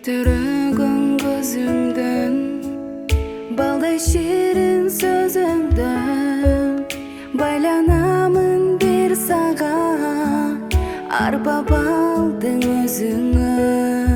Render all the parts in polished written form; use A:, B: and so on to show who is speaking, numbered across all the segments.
A: Елтірігін көзіңдің, балдай шерін сөзіңдің, байланамын бір саға, арбап алдың өзіңі.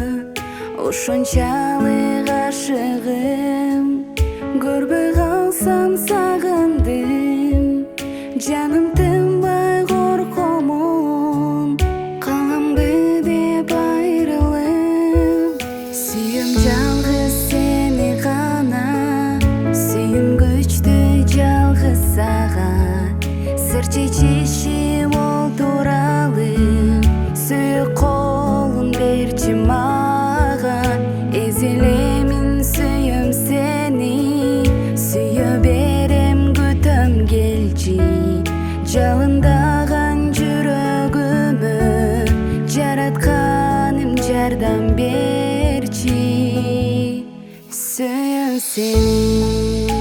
A: Ошончалық ғашығым, көрбей қалсам сағындым, жаным тынбай қорқамын, қаламды деп айрылып. Сүйем жалғыз сені ғана, сүйем күшті жалғыз саған, сыр шешіп ол туралы, сүйек қолын берші маған. Езелемін сүйем сені, сүйе берем күтім келші, жалындаған жүрегімі, жаратқаным жардам берші, сүйем сені.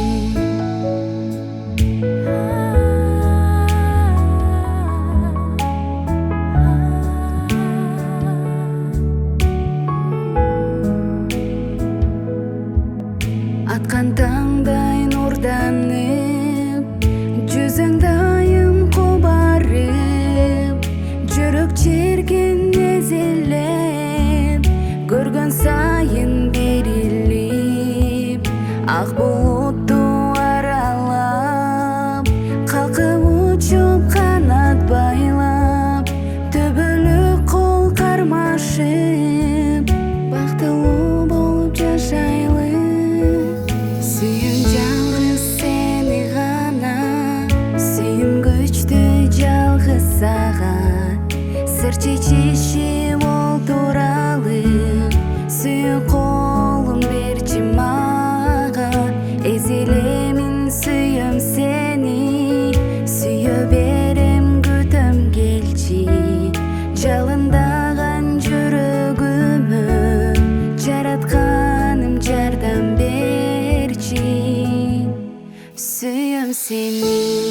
A: Атқан таңдай нұрданып, жүзің дайым қобарып, жүрек жерген езелеп, көрген сайын беріліп, ақ бұлтты аралап, қалқып ұшып қанат байлап, төбелі қол қармашып, бақтылы болып жашайлы. Сүйем жалғыз сені ғана, сүйем күшті жалғыз саған, сыр шешіп ол туралы, сүйек қолын берші маған. Езелемін сүйем сені, сүйе берем күтім келші, жалындаған жүрегімі, жаратқаным жардам берші, сүйем сені.